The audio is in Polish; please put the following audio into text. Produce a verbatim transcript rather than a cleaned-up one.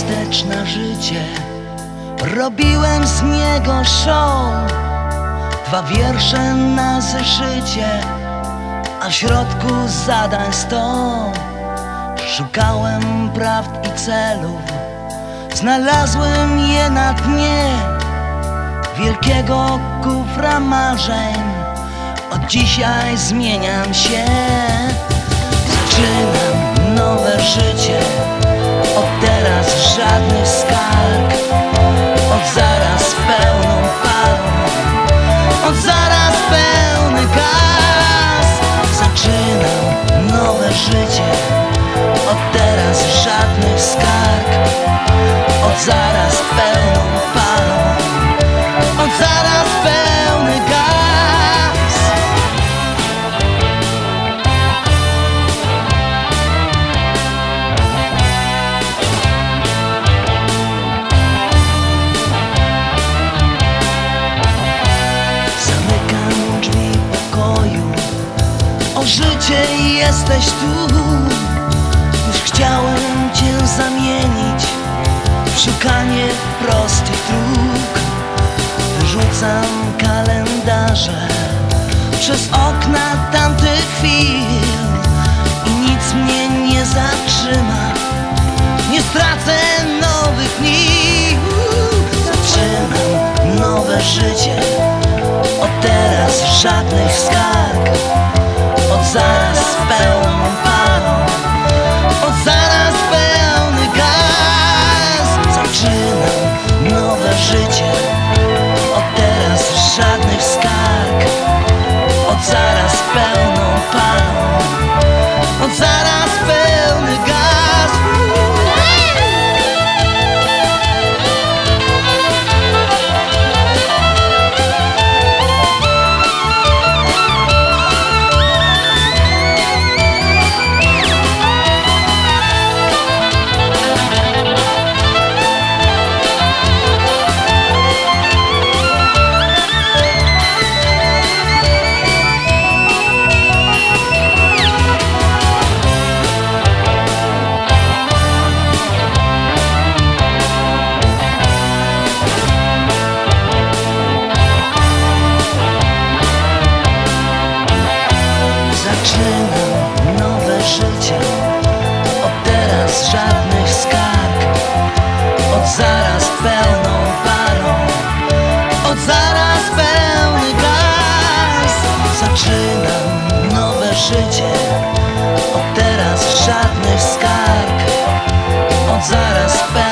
wstecz na życie, robiłem z niego show. Dwa wiersze na zeszycie, a w środku zadań sto. Szukałem prawd i celów, znalazłem je na dnie wielkiego kufra marzeń. Od dzisiaj zmieniam się, zaczynam nowe życie. Od teraz żadnych skarg, od zaraz pełną parą, od zaraz pełny gaz. Zaczynam nowe życie, od teraz żadnych skarg, od zaraz pełną parą, od zaraz pełny gaz. Zamykam drzwi pokoju, o życie jesteś tu. Już chciałem cię zamienić w szukanie prostych dróg. Wyrzucam kalendarze przez okna tamtych chwil i nic mnie nie zatrzyma, nie stracę nowych dni. Zaczynam nowe życie, od teraz żadnych skarg, od zaraz pełną parą, od zaraz pełny gaz. Zaczynam nowe życie, od teraz żadnych skarg, od zaraz pełną parą, od zaraz pełny gaz. Zaczynam nowe życie, od teraz żadnych skarg, od zaraz pełną parą, od zaraz pełny gaz. Zaczynam nowe życie, od teraz żadnych skarg, od zaraz pełny